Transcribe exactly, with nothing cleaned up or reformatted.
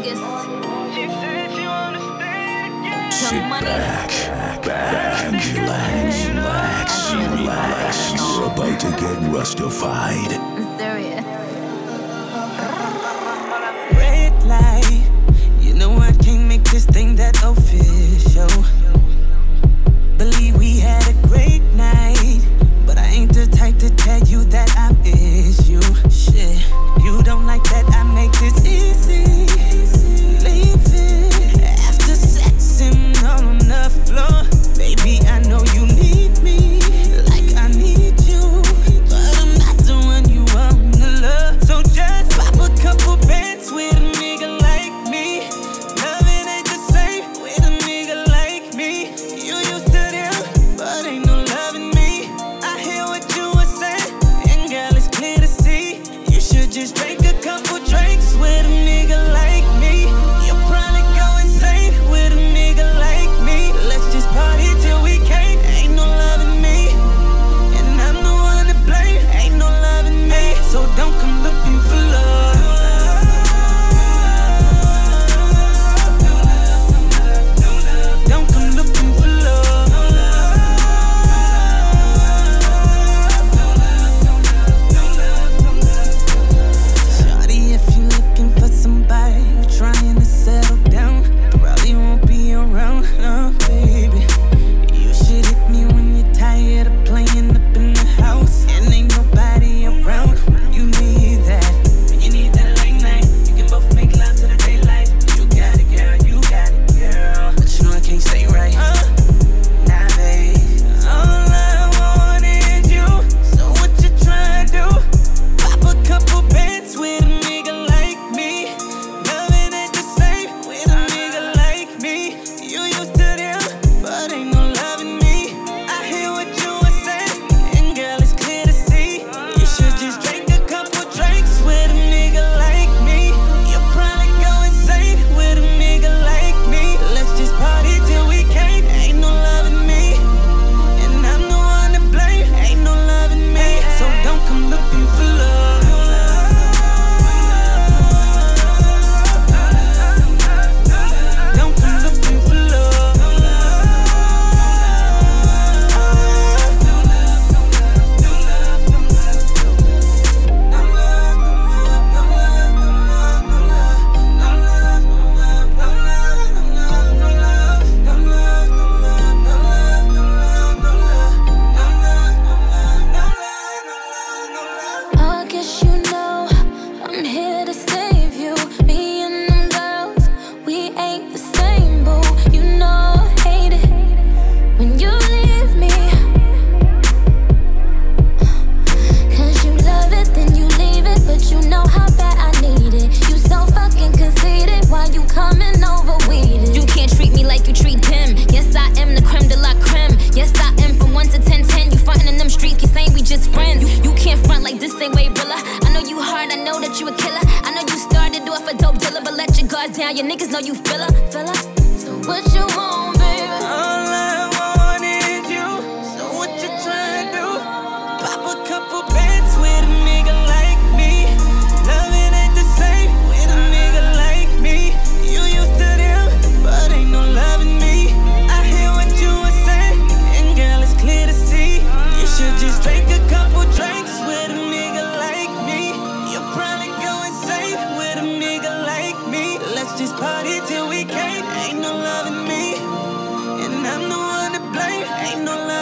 Vegas. Sit back, back, and relax, relax, relax. You're about to get rustified. I'm serious. Red light, you know I can't make this thing that official. Believe we had a great night, but I ain't the type to tell you that I miss you. Shit, you don't like that I make this easy. Leave it after sexing on the floor. Baby, I know you need me like I need you, but I'm not the one you want to love. So just pop a couple bands with a nigga like me. Loving ain't the same with a nigga like me. You used to them, but ain't no loving me. I hear what you were saying, and girl, it's clear to see. You should just drink a couple drinks with a nigga like me. You'll probably go insane with a nigga like me. Let's just party till we can't. Ain't no loving me, and I'm the one to blame. Ain't no loving me, so don't come looking for love. Don't come looking for love. Shawty, if you're looking for somebody trying to settle down, probably won't be around, huh, baby? You should hit me when you're tired of playing up in the house and ain't nobody around when you need that. When you need that late night, you can both make love to the daylight. You got it, girl, you got it, girl. But you know I can't stay right. Uh, nah, babe. All I want is you. So what you tryna do? Pop a couple bands with a nigga like me. Loving ain't the same with a nigga like me. You used to them, but ain't no loving me. I hear what you were saying, and girl, it's clear to see. You should just drink a couple drinks with a nigga like me. You'll probably go insane with a nigga like me. Let's just party till we can't. Ain't no loving me, and I'm the one to blame. Ain't no loving me, so don't come looking for love. Don't come looking for love. I guess you know I'm here to save you. Me and them girls, we ain't the same, boo. You know I hate it when you leave me. Cause you love it, then you leave it, but you know how bad I need it. You so fucking conceited, why you coming over weeded? You can't treat me like you treat them. Yes, I am the creme de la creme. Yes, I am from one to ten, ten. You frontin' in them streets, keep saying we just friends. You, you can't front like this ain't way realer. I know you hard, I know that you a killer. I know you started off a dope dealer, but let your guards down. Your niggas know you filler, filler. So what you want, baby? All I want is you. So what you tryna do? Pop a couple bands with a nigga like me. Loving ain't the same with a nigga like me. You used to them, but ain't no loving me. I hear what you were saying, and girl, it's clear to see. You should just drink a couple drinks with a nigga like me. You'll probably go insane with a nigga like me. Let's just party till we can't. Ain't no loving me, and I'm the one to blame. Ain't no loving